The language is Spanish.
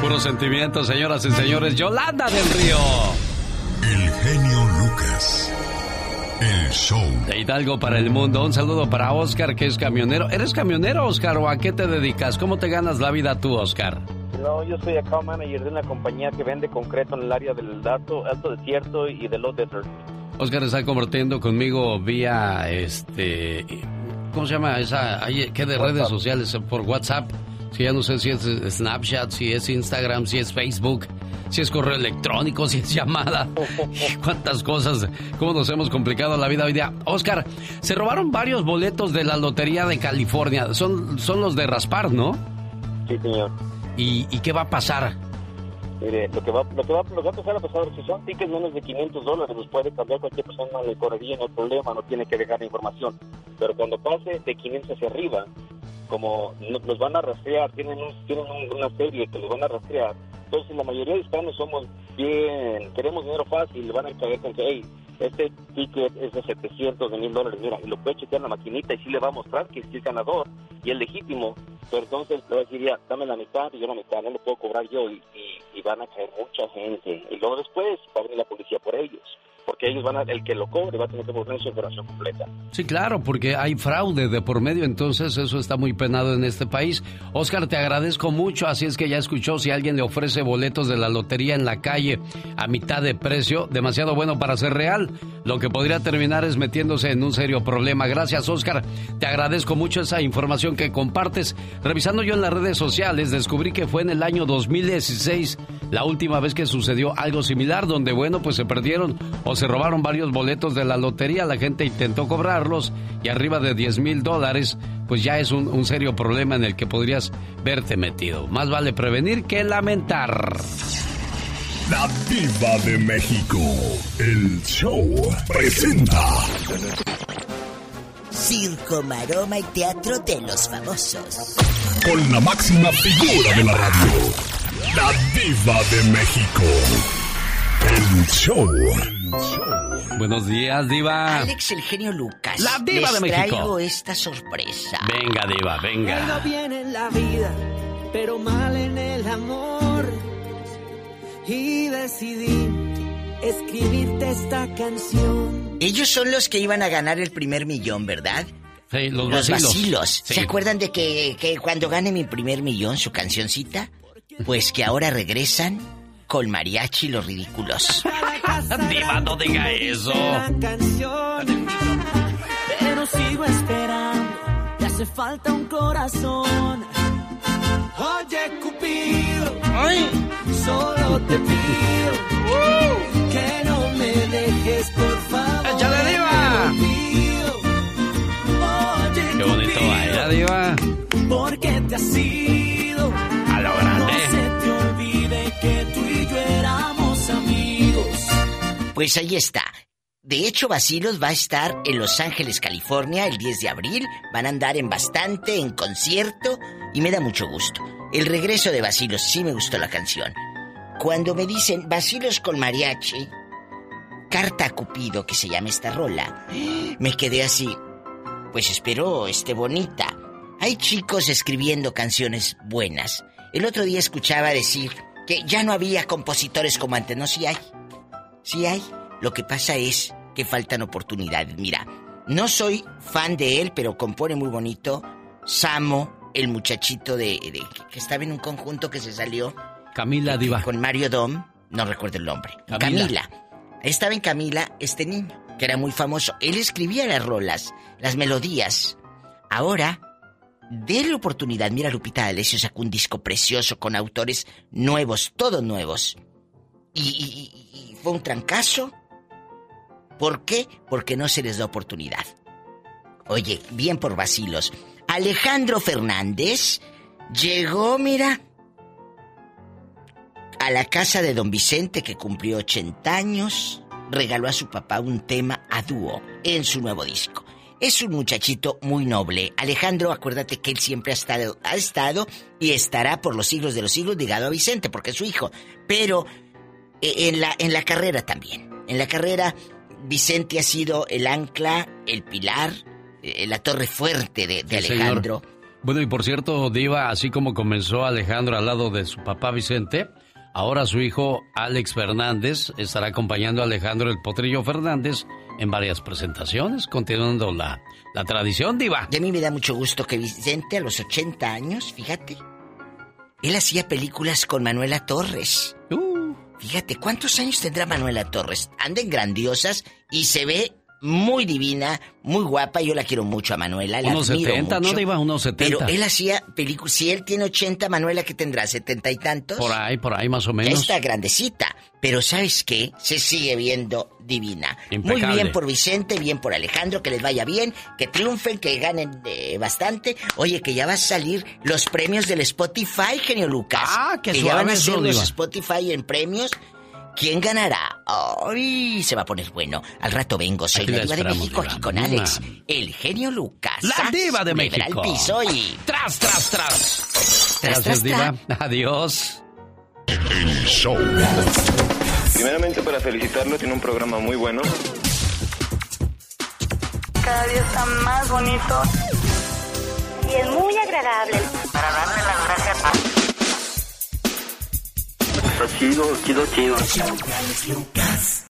Puro sentimiento, señoras y señores. Yolanda del Río. El genio Lucas. El show. De Hidalgo para el mundo. Un saludo para Oscar, que es camionero. ¿Eres camionero, Oscar, o a qué te dedicas? ¿Cómo te ganas la vida tú, Oscar? No, yo soy account manager de una compañía que vende concreto en el área del Alto Desierto y de Low Desert. Oscar está compartiendo conmigo vía, ¿cómo se llama esa? ¿Qué de redes sociales? Por WhatsApp. Si ya no sé si es Snapchat, si es Instagram, si es Facebook, si es correo electrónico, si es llamada. Cuántas cosas, cómo nos hemos complicado la vida hoy día. Oscar, se robaron varios boletos de la Lotería de California. Son los de raspar, ¿no? Sí, señor. ¿Y qué va a pasar? Mire, lo que va a pasar, si son tickets menos de $500, los puede cambiar cualquier persona, le correría, no hay problema, no tiene que dejar la información. Pero cuando pase de 500 hacia arriba, como los van a rastrear, tienen una serie que los van a rastrear. Entonces la mayoría de hispanos somos bien, queremos dinero fácil, le van a caer con que, hey, este ticket es de $700, de $1,000, mira, y lo puede chequear en la maquinita y sí le va a mostrar que es el ganador y el legítimo. Pero entonces le va a decir, ya, dame la mitad y yo la mitad, no lo puedo cobrar yo, y van a caer mucha gente. Y luego después va a venir la policía por ellos, porque ellos el que lo cobre va a tener que poner su operación completa. Sí, claro, porque hay fraude de por medio, entonces eso está muy penado en este país. Oscar, te agradezco mucho, así es que ya escuchó, si alguien le ofrece boletos de la lotería en la calle a mitad de precio, demasiado bueno para ser real, lo que podría terminar es metiéndose en un serio problema. Gracias, Oscar, te agradezco mucho esa información que compartes. Revisando yo en las redes sociales, descubrí que fue en el año 2016 la última vez que sucedió algo similar, donde, bueno, pues se perdieron o se robaron varios boletos de la lotería, la gente intentó cobrarlos y arriba de $10,000, pues ya es un serio problema en el que podrías verte metido. Más vale prevenir que lamentar. La Diva de México, el show presenta Circo, maroma y teatro de los famosos. Con la máxima figura de la radio, la Diva de México, el show. Buenos días, Diva. Alex, el genio Lucas. La Diva de México. Les traigo esta sorpresa. Venga, Diva, venga. Bueno bien en la vida, pero mal en el amor. Y decidí escribirte esta canción. Ellos son los que iban a ganar el primer millón, ¿verdad? Sí, los Vacilos. Sí. ¿Se acuerdan de que cuando gane mi primer millón, su cancioncita? Pues que ahora regresan con mariachi los ridículos. Diva, no diga eso. Pero sigo esperando, te hace falta un corazón. Oye, Cupido, ¡ay! Solo te pido que no me dejes, por favor. ¡Échale, Diva! Oye, ¡Qué bonito baila, Diva! porque te has ido. A lo grande. No se te olvide que tú y yo éramos amigos. Pues ahí está. De hecho, Vacilos va a estar en Los Ángeles, California, el 10 de abril. Van a andar en bastante, en concierto, y me da mucho gusto. El regreso de Vacilos, sí me gustó la canción. Cuando me dicen Vacilos con mariachi, Carta a Cupido, que se llama esta rola, me quedé así. Pues espero esté bonita. Hay chicos escribiendo canciones buenas. El otro día escuchaba decir que ya no había compositores como antes. No, sí hay. Sí hay. Lo que pasa es que faltan oportunidades. Mira, no soy fan de él, pero compone muy bonito. Samo, el muchachito que estaba en un conjunto que se salió. Camila, Diva. Con Mario Dom, no recuerdo el nombre. Camila. Estaba en Camila este niño, que era muy famoso. Él escribía las rolas, las melodías. Ahora, déle oportunidad. Mira, Lupita D'Alessio sacó un disco precioso con autores nuevos, todos nuevos. Y fue un trancazo. ¿Por qué? Porque no se les da oportunidad. Oye, bien por Vacilos. Alejandro Fernández llegó, mira, a la casa de don Vicente, que cumplió 80 años. Regaló a su papá un tema a dúo en su nuevo disco. Es un muchachito muy noble. Alejandro, acuérdate que él siempre ha estado y estará por los siglos de los siglos ligado a Vicente, porque es su hijo. Pero en la carrera también. En la carrera, Vicente ha sido el ancla, el pilar, la torre fuerte de Alejandro. Bueno, y por cierto, Diva, así como comenzó Alejandro al lado de su papá Vicente, ahora su hijo Alex Fernández estará acompañando a Alejandro el Potrillo Fernández en varias presentaciones, continuando la tradición, Diva. Y a mí me da mucho gusto que Vicente, a los 80 años, fíjate, él hacía películas con Manuela Torres. Fíjate, ¿cuántos años tendrá Manuela Torres? Anden grandiosas y se ve muy divina, muy guapa. Yo la quiero mucho a Manuela. Unos 70, ¿no, Diva? Unos 70. Pero él hacía películas. Si él tiene 80, Manuela, ¿qué tendrá? ¿70 y tantos? Por ahí más o menos. Ya está grandecita. Pero ¿sabes qué? Se sigue viendo divina. Impecable. Muy bien por Vicente, bien por Alejandro, que les vaya bien, que triunfen, que ganen bastante. Oye, que ya va a salir los premios del Spotify, genio Lucas. Que ya van a eso, ser los Diva. Spotify en premios. ¿Quién ganará? ¡Ay! Se va a poner bueno. Al rato vengo. Soy la Diva de México, Diva. aquí con Alex, el genio Lucas. La Diva de Me verá México. al piso y... ¡Tras! Tras, Gracias, Diva. Adiós. El show. Primeramente para felicitarlo, tiene un programa muy bueno. Cada día está más bonito. Y es muy agradable. Para darle las gracias a... Está chido. El